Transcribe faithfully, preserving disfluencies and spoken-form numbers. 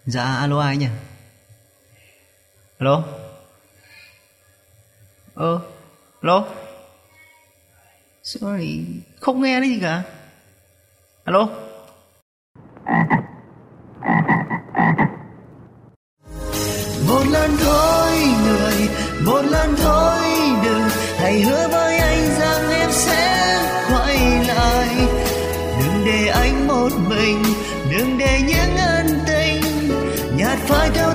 Dạ alo ai nhỉ? Alo? Ơ, alo? Sorry, không nghe cái gì cả. Alo? Một lần thôi người, một lần thôi đừng, hãy hứa với anh rằng em sẽ quay lại. Đừng để anh một mình, đừng để những ân tình nhạt phai theo